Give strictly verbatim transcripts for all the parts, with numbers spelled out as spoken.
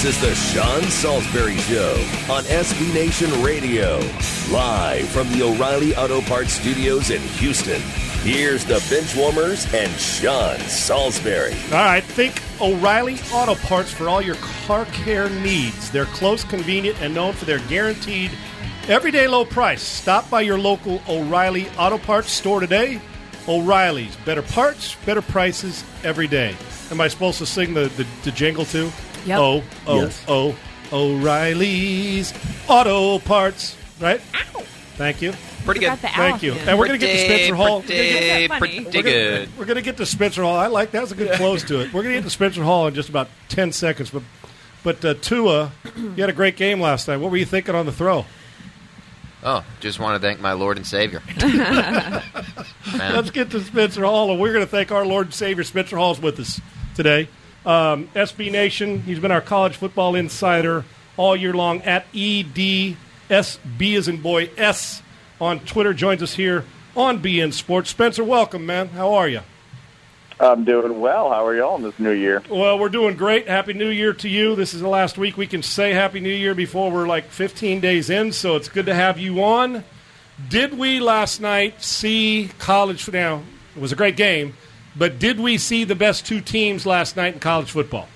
is the Sean Salisbury Show on S B Nation Radio. Live from the O'Reilly Auto Parts Studios in Houston. Here's the Benchwarmers and Sean Salisbury. All right, think O'Reilly Auto Parts for all your car care needs. They're close, convenient, and known for their guaranteed everyday low price. Stop by your local O'Reilly Auto Parts store today. O'Reilly's. Better parts, better prices every day. Am I supposed to sing the, the, the jingle too? Yep. Oh, oh, Yes. oh, O'Reilly's Auto Parts. Right? Ow. Thank you. Pretty good. Got the Thank you. Allison. And we're going to get to Spencer Hall. Pretty, Isn't that pretty funny? We're good. gonna, we're going to get to Spencer Hall. I like that. That's a good close to it. We're going to get to Spencer Hall in just about ten seconds. But, but uh, Tua, you had a great game last night. What were you thinking on the throw? Oh, just want to thank my Lord and Savior. Let's get to Spencer Hall, and we're going to thank our Lord and Savior. Spencer Hall's with us today. Um, S B Nation, he's been our college football insider all year long at E D S B as in boy S on Twitter. Joins us here on B N Sports. Spencer, welcome, man. How are you? I'm doing well. How are y'all in this new year? Well, we're doing great. Happy New Year to you. This is the last week we can say Happy New Year before we're like fifteen days in, so it's good to have you on. Did we last night see college? Now, it was a great game, but did we see the best two teams last night in college football?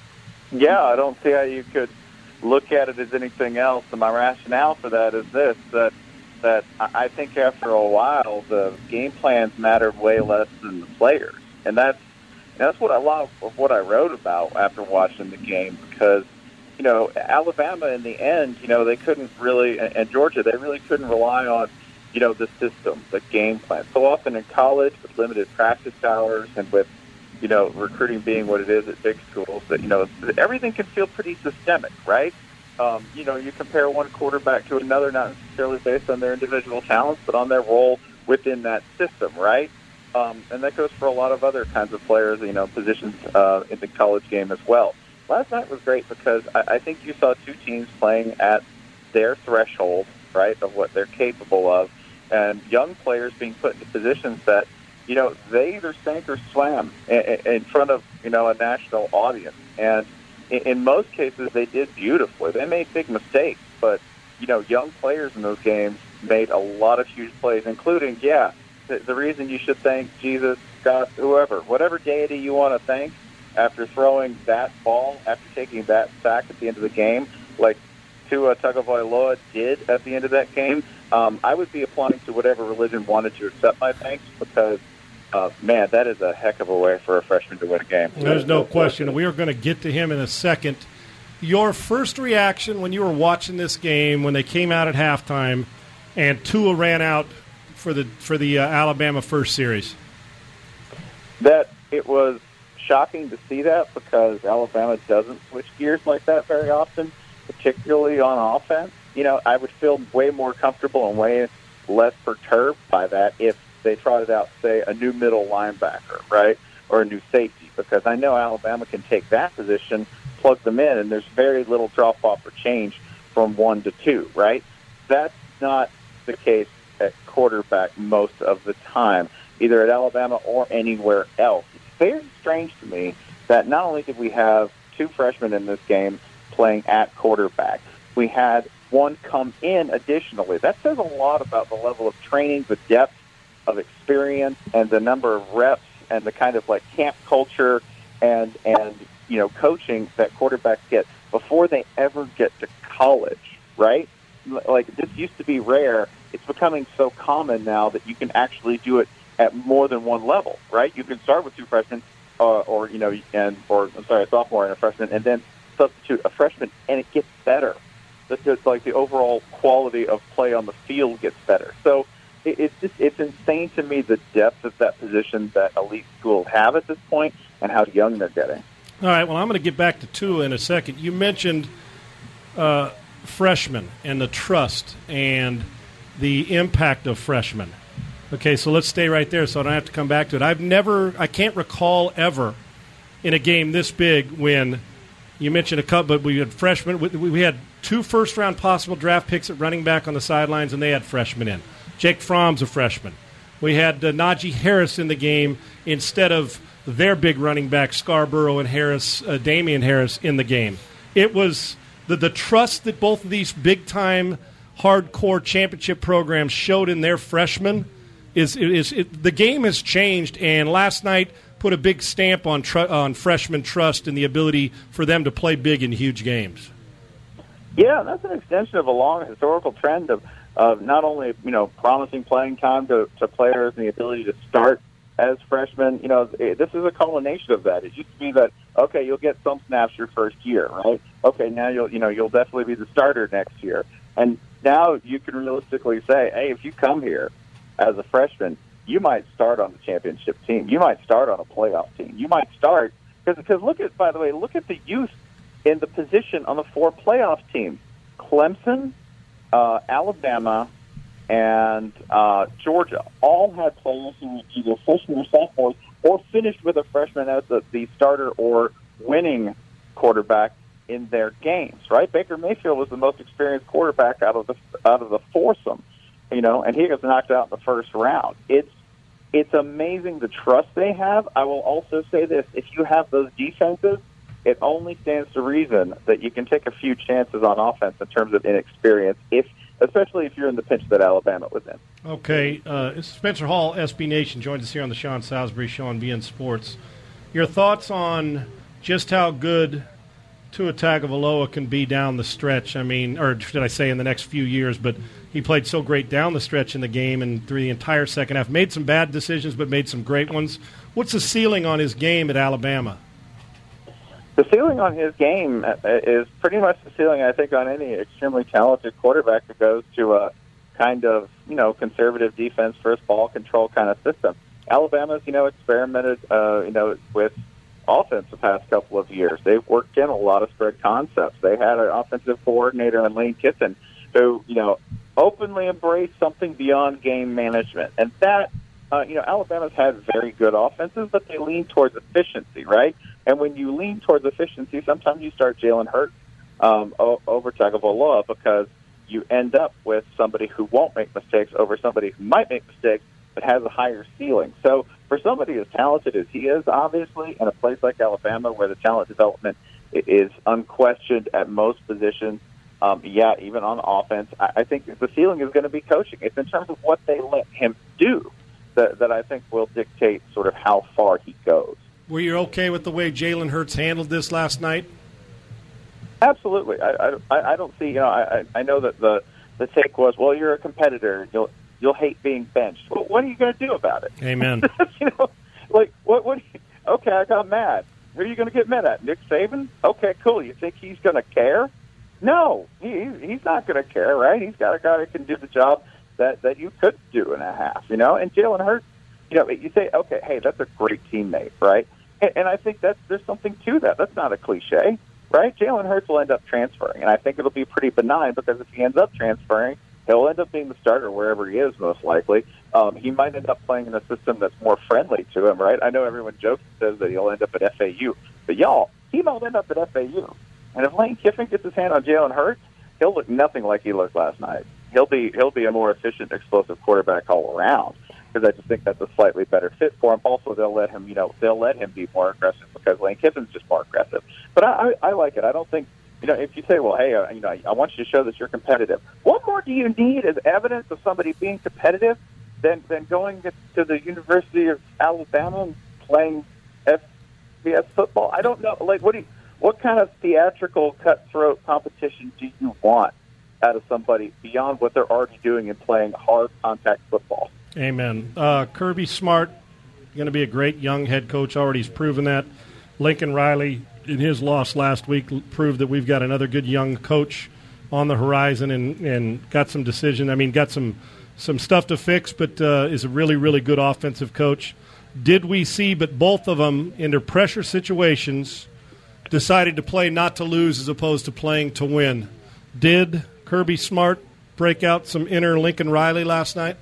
Yeah, I don't see how you could look at it as anything else. And my rationale for that is this, that that I think after a while the game plans mattered way less than the players. And that's that's what a lot of what I wrote about after watching the game, because, you know, Alabama in the end, you know, they couldn't really, and Georgia, they really couldn't rely on, you know, the system, the game plan. So often in college, with limited practice hours and with, you know, recruiting being what it is at big schools, that, you know, everything can feel pretty systemic, right? Um, you know, you compare one quarterback to another, not necessarily based on their individual talents, but on their role within that system, right? Um, and that goes for a lot of other kinds of players, you know, positions uh, in the college game as well. Last night was great because I, I think you saw two teams playing at their threshold, right, of what they're capable of, and young players being put into positions that, you know, they either sank or swam in, in front of, you know, a national audience. And in, in most cases, they did beautifully. They made big mistakes, but, you know, young players in those games made a lot of huge plays, including, yeah, the, the reason you should thank Jesus, God, whoever, whatever deity you want to thank after throwing that ball, after taking that sack at the end of the game, like Tua Tagovailoa did at the end of that game, um, I would be applying to whatever religion wanted to accept my thanks, because, uh, man, that is a heck of a way for a freshman to win a game. There's no question. We are going to get to him in a second. Your first reaction when you were watching this game, when they came out at halftime and Tua ran out for the for the uh, Alabama first series? That it was shocking to see that, because Alabama doesn't switch gears like that very often, particularly on offense. You know, I would feel way more comfortable and way less perturbed by that if they trotted out, say, a new middle linebacker, right, or a new safety, because I know Alabama can take that position, plug them in, and there's very little drop-off or change from one to two, right? That's not the case at quarterback most of the time, either at Alabama or anywhere else. It's very strange to me that not only did we have two freshmen in this game playing at quarterback, we had one come in additionally. That says a lot about the level of training, the depth of experience, and the number of reps, and the kind of like camp culture and, and you know, coaching that quarterbacks get before they ever get to college, right? Like, this used to be rare. It's becoming so common now that you can actually do it at more than one level, right? You can start with two freshmen, uh, or, you know, and or I'm sorry, a sophomore and a freshman, and then substitute a freshman, and it gets better. It's like the overall quality of play on the field gets better. So it, it's just it's insane to me the depth of that position that elite schools have at this point and how young they're getting. All right, well, I'm going to get back to Tua in a second. You mentioned uh, freshmen and the trust and the impact of freshmen. Okay, so let's stay right there so I don't have to come back to it. I've never, I can't recall ever in a game this big when you mentioned a couple, but we had freshmen. We, we had two first-round possible draft picks at running back on the sidelines, and they had freshmen in. Jake Fromm's a freshman. We had uh, Najee Harris in the game instead of their big running back, Scarborough and Harris, uh, Damian Harris, in the game. it was the, the trust that both of these big-time, hardcore championship programs showed in their freshmen is, is it, the game has changed, and last night put a big stamp on, tr- on freshman trust and the ability for them to play big in huge games. Yeah, that's an extension of a long historical trend of, of not only, you know, promising playing time to, to players and the ability to start as freshmen. You know, this is a culmination of that. It used to be that, okay, you'll get some snaps your first year, right? Okay, now you'll, you know, you'll definitely be the starter next year. And now you can realistically say, hey, if you come here as a freshman, you might start on the championship team. You might start on a playoff team. You might start, because look at, by the way, look at the youth in the position on the four playoff teams. Clemson, uh, Alabama, and uh, Georgia all had players who were either freshmen or sophomores or finished with a freshman as the, the starter or winning quarterback in their games, right? Baker Mayfield was the most experienced quarterback out of the out of the foursome, you know, and he was knocked out in the first round. It's it's amazing the trust they have. I will also say this: if you have those defenses, it only stands to reason that you can take a few chances on offense in terms of inexperience, if especially if you're in the pinch that Alabama was in. Okay, uh, Spencer Hall, S B Nation, joins us here on the Sean Salisbury Show on B N Sports. Your thoughts on just how good Tua Tagovailoa can be down the stretch? I mean, or should I say in the next few years, but he played so great down the stretch in the game and through the entire second half. Made some bad decisions, but made some great ones. What's the ceiling on his game at Alabama? The ceiling on his game is pretty much the ceiling, I think, on any extremely talented quarterback who goes to a kind of, you know, conservative defense, first ball control kind of system. Alabama's, you know, experimented, uh, you know, with offense the past couple of years. They've worked in a lot of spread concepts. They had an offensive coordinator in Lane Kiffin who, you know, openly embraced something beyond game management. And that, uh, you know, Alabama's had very good offenses, but they lean towards efficiency, right? And when you lean towards efficiency, sometimes you start Jalen Hurts um, over Tagovailoa because you end up with somebody who won't make mistakes over somebody who might make mistakes but has a higher ceiling. So for somebody as talented as he is, obviously, in a place like Alabama where the talent development is unquestioned at most positions, um, yeah, even on offense, I, I think the ceiling is going to be coaching. It's in terms of what they let him do that, that I think will dictate sort of how far he goes. Were you okay with the way Jalen Hurts handled this last night? Absolutely. I, I, I don't see, you know, I, I know that the, the take was, well, you're a competitor. You'll you'll hate being benched. Well, what are you going to do about it? Amen. you know, like, what, what, okay, I got mad. Who are you going to get mad at? Nick Saban? Okay, cool. You think he's going to care? No, he, he's not going to care, right? He's got a guy that can do the job that, that you could do in a half, you know? And Jalen Hurts, you know, you say, okay, hey, that's a great teammate, right? And, and I think that's, there's something to that. That's not a cliche, right? Jalen Hurts will end up transferring, and I think it'll be pretty benign because if he ends up transferring, he'll end up being the starter wherever he is, most likely. Um, he might end up playing in a system that's more friendly to him, right? I know everyone jokes and says that he'll end up at F A U, but y'all, he might end up at F A U. And if Lane Kiffin gets his hand on Jalen Hurts, he'll look nothing like he looked last night. He'll be he'll be a more efficient, explosive quarterback all around. Because I just think that's a slightly better fit for him. Also, they'll let him, you know, they'll let him be more aggressive because Lane Kiffin's just more aggressive. But I, I, I like it. I don't think, you know, if you say, well, hey, uh, you know, I want you to show that you're competitive. What more do you need as evidence of somebody being competitive than than going to the University of Alabama and playing F B S football? I don't know. Like, what do you, what kind of theatrical, cutthroat competition do you want out of somebody beyond what they're already doing in playing hard contact football? Amen. Uh, Kirby Smart, going to be a great young head coach. Already he's proven that. Lincoln Riley, in his loss last week, proved that we've got another good young coach on the horizon and, and got some decision. I mean, got some some stuff to fix, but uh, is a really, really good offensive coach. Did we see, but both of them, under pressure situations, decided to play not to lose as opposed to playing to win. Did Kirby Smart break out some inner Lincoln Riley last night?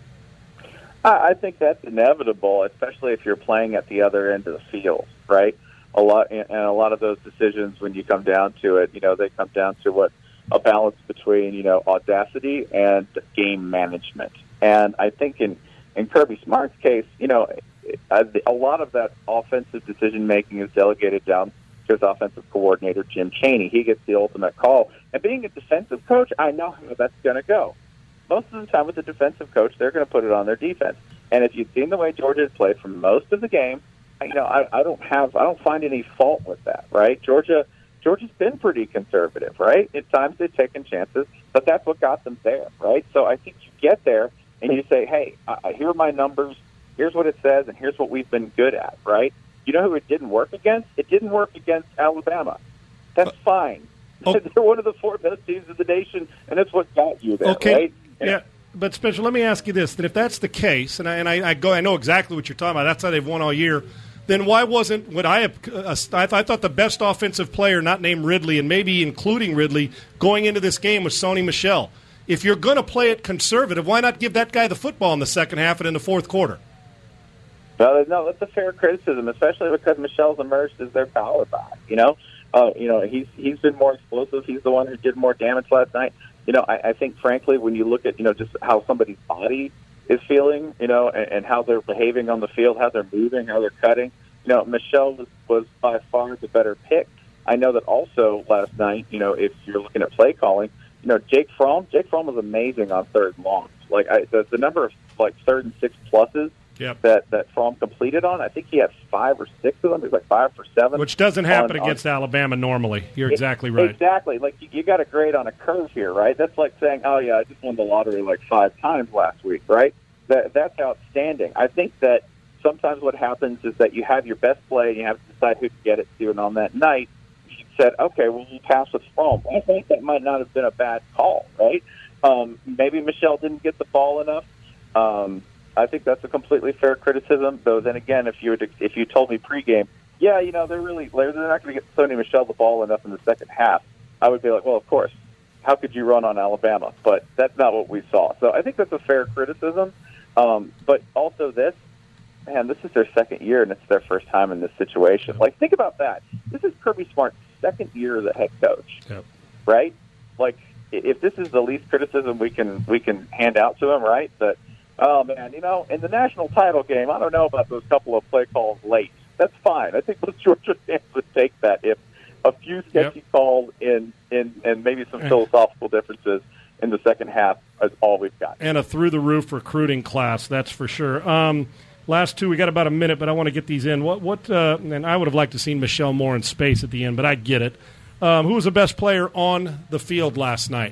I think that's inevitable, especially if you're playing at the other end of the field, right? A lot, and a lot of those decisions, when you come down to it, you know, they come down to what a balance between, you know, audacity and game management. And I think in, in Kirby Smart's case, you know, a, a lot of that offensive decision making is delegated down to his offensive coordinator, Jim Chaney. He gets the ultimate call. And being a defensive coach, I know how that's going to go. Most of the time with a defensive coach, they're going to put it on their defense. And if you've seen the way Georgia has played for most of the game, you know, I, I don't have, I don't find any fault with that, right? Georgia, Georgia's been pretty conservative, right? At times they've taken chances, but that's what got them there, right? So I think you get there and you say, hey, uh, here are my numbers, here's what it says, and here's what we've been good at, right? You know who it didn't work against? It didn't work against Alabama. That's uh, fine. Oh. They're one of the four best teams in the nation, and that's what got you there, okay. right? And yeah. But, Spencer, let me ask you this. That if that's the case, and I, and I, I go, I know exactly what you're talking about. That's how they've won all year. Then why wasn't what I have? Uh, I, I thought the best offensive player, not named Ridley, and maybe including Ridley, going into this game was Sony Michel. If you're going to play it conservative, why not give that guy the football in the second half and in the fourth quarter? No, no, that's a fair criticism, especially because Michel's emerged as their power back. You know, uh, you know, he's he's been more explosive. He's the one who did more damage last night. You know, I, I think, frankly, when you look at, you know, just how somebody's body is feeling, you know, and, and how they're behaving on the field, how they're moving, how they're cutting, you know, Michel was, was by far the better pick. I know that also last night, you know, if you're looking at play calling, you know, Jake Fromm, Jake Fromm was amazing on third and longs. Like, I, the, the number of, like, third and six pluses Yep. that that Fromm completed on. I think he had five or six of them. He was like five for seven. Which doesn't happen on, against on, Alabama normally. You're it, exactly right. Exactly. Like, you, you got a grade on a curve here, right? That's like saying, oh, yeah, I just won the lottery like five times last week, right? That That's outstanding. I think that sometimes what happens is that you have your best play and you have to decide who to get it to. And on that night, you said, okay, well, we'll pass with Fromm. I think that might not have been a bad call, right? Um, maybe Michel didn't get the ball enough. Um I think that's a completely fair criticism. Though, then again, if you would, if you told me pregame, yeah, you know, they're really they're not going to get Sony Michel the ball enough in the second half, I would be like, well, of course. How could you run on Alabama? But that's not what we saw. So I think that's a fair criticism. Um, but also this, man, this is their second year, and it's their first time in this situation. Like, think about that. This is Kirby Smart's second year as a head coach, yep. right? Like, if this is the least criticism we can we can hand out to him, right, that, oh, man, you know, in the national title game, I don't know about those couple of play calls late. That's fine. I think most Georgia fans would take that if a few sketchy yep. calls in, in, and maybe some philosophical differences in the second half is all we've got. And a through-the-roof recruiting class, that's for sure. Um, last two, we got about a minute, but I want to get these in. What? What? Uh, and I would have liked to seen Michel more in space at the end, but I get it. Um, who was the best player on the field last night?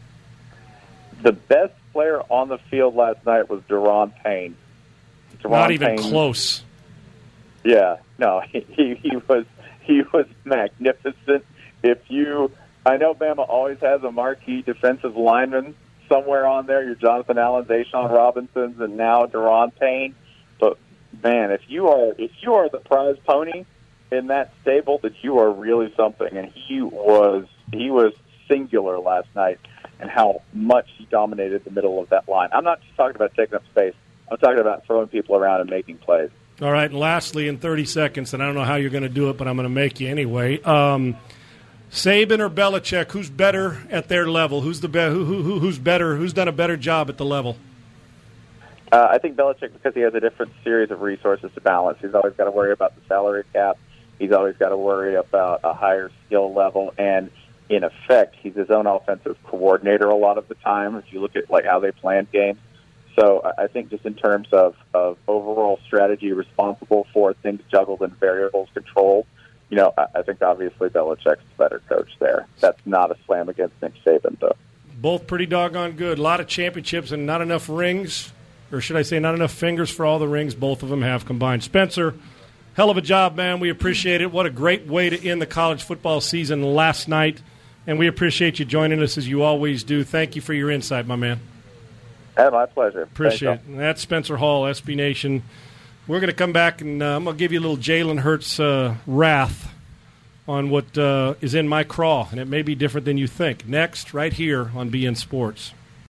The best player on the field last night was Deron Payne. Deron Not even Payne, close. Yeah, no, he, he he was he was magnificent. If you, I know Bama always has a marquee defensive lineman somewhere on there. Your Jonathan Allen, Zayshawn Robinsons, and now Deron Payne. But man, if you are if you are the prize pony in that stable, that you are really something. And he was he was singular last night. And how much he dominated the middle of that line. I'm not just talking about taking up space. I'm talking about throwing people around and making plays. All right, and lastly, in thirty seconds, and I don't know how you're going to do it, but I'm going to make you anyway. Um, Saban or Belichick, who's better at their level? Who's the be- who, who, who's better? Who's done a better job at the level? Uh, I think Belichick, because he has a different series of resources to balance. He's always got to worry about the salary cap. He's always got to worry about a higher skill level, and in effect, he's his own offensive coordinator a lot of the time, if you look at like how they plan games. So I think just in terms of, of overall strategy, responsible for things juggled and variables controlled, you know, I, I think obviously Belichick's the better coach there. That's not a slam against Nick Saban, though. Both pretty doggone good. A lot of championships and not enough rings, or should I say not enough fingers for all the rings both of them have combined. Spencer, hell of a job, man. We appreciate it. What a great way to end the college football season last night. And we appreciate you joining us as you always do. Thank you for your insight, my man. Yeah, my pleasure. Appreciate Thanks, it. And that's Spencer Hall, S B Nation. We're going to come back, and uh, I'm going to give you a little Jalen Hurts uh, wrath on what uh, is in my craw, and it may be different than you think. Next, right here on B N Sports.